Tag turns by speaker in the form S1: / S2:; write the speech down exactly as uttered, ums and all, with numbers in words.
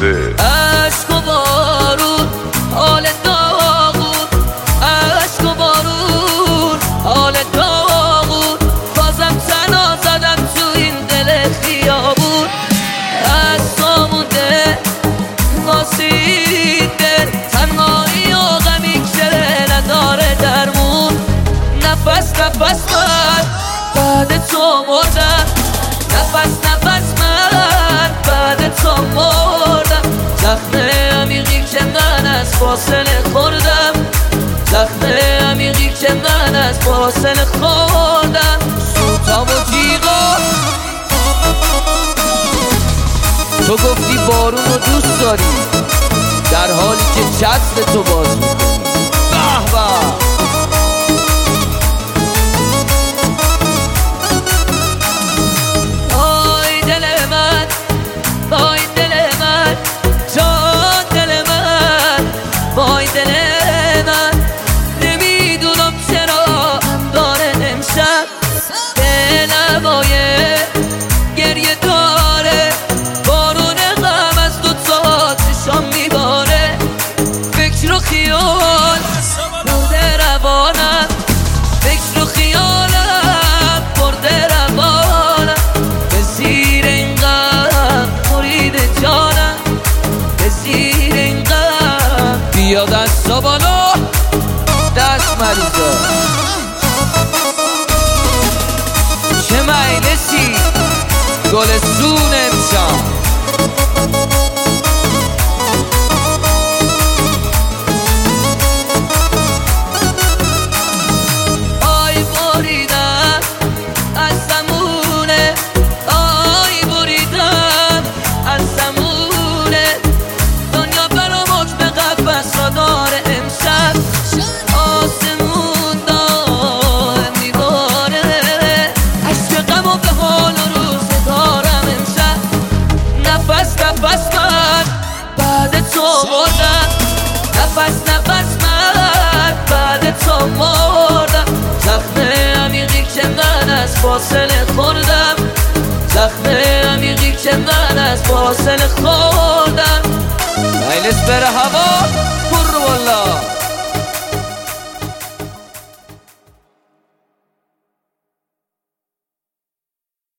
S1: مریضه.
S2: عشق و بارون حال داغون، عشق و بارون حال داغون، بازم تنها زدم تو این دل خیابون. از تو مونده ناسیده تنهایی و غمی که نداره درمون. نفس نفس من بعد تو مردم، نفس نفس من بعد تو مردم. زخم عمیقی که من از فاصله خوردم، زخم عمیقی که من از فاصله خوردم. سوتام و جیغا تو گفتی بارون رو دوست داری، در حالی که چتر تو باز میکنی. به به گریه داره بارون غم از دو تا چشام میباره. فکر و خیال برده روانم، فکر و خیالم برده روانم. به زیر این غم مرید جانم، به زیر این غم. بیا دستا بالا دست مریضا، چه مجلسی گلستون امشب. آی بریدم از زمونه، آی بریدم از زمونه. دنیا برام حکم قفس را داره امشب. آسمون داره میباره عشق غم و به حال و روزگارم امشب. نفس نفس من بعد تو مردم، نفس نفس من بعد تو مردم. زخم عمیقی که من از فاصله خوردم، زخم عمیقی که من از فاصله خوردم. مجلس بره هوا پر والا.